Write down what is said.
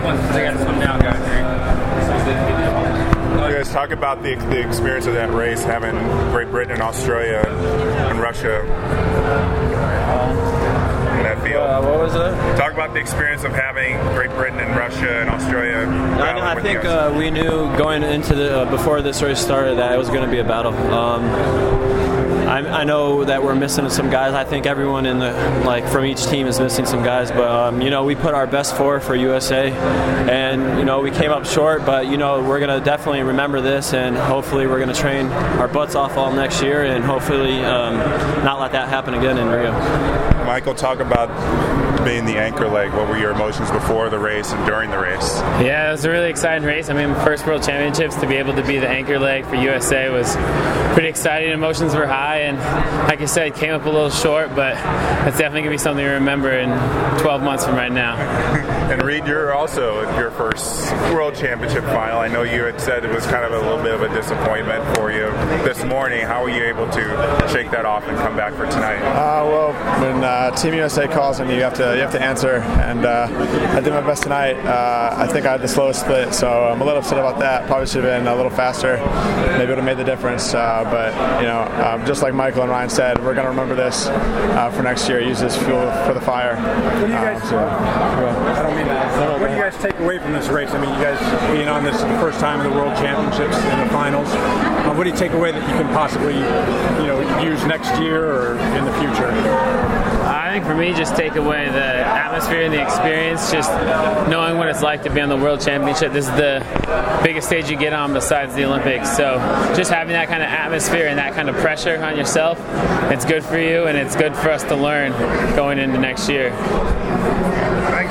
ones because they got to slow down, guys. You guys talk about the experience of that race, having Great Britain and Australia and Russia in that field. What was it? Talk about the experience of having Great Britain and Russia and Australia. I think we knew going into before this race started that it was going to be a battle. I know that we're missing some guys. I think everyone from each team is missing some guys, but we put our best forward for USA, and we came up short. But we're gonna definitely remember this, and hopefully we're gonna train our butts off all next year, and hopefully not let that happen again in Rio. Michael, talk about being the anchor leg. What were your emotions before the race and during the race? Yeah, it was a really exciting race. I mean, first World Championships, to be able to be the anchor leg for USA was pretty exciting. Emotions were high, and like I said, came up a little short, but that's definitely going to be something to remember in 12 months from right now. And Reed, you're also at your first World Championship final. I know you had said it was kind of a little bit of a disappointment for you this morning. How were you able to shake that off and come back for tonight? Well, when Team USA calls and you have to answer, and I did my best tonight. I think I had the slowest split, so I'm a little upset about that. Probably should have been a little faster. Maybe it would have made the difference. But just like Michael and Ryan said, we're going to remember this for next year. Use this fuel for the fire. What do you guys? I don't mean that. What do you guys take away from this race? I mean, you guys being on this for the first time in the World Championships in the finals. What do you take away that you can possibly, use next year or in the future? I think for me, just take away the atmosphere and the experience, just knowing what it's like to be on the World Championship. This is the biggest stage you get on besides the Olympics. So just having that kind of atmosphere and that kind of pressure on yourself, it's good for you, and it's good for us to learn going into next year.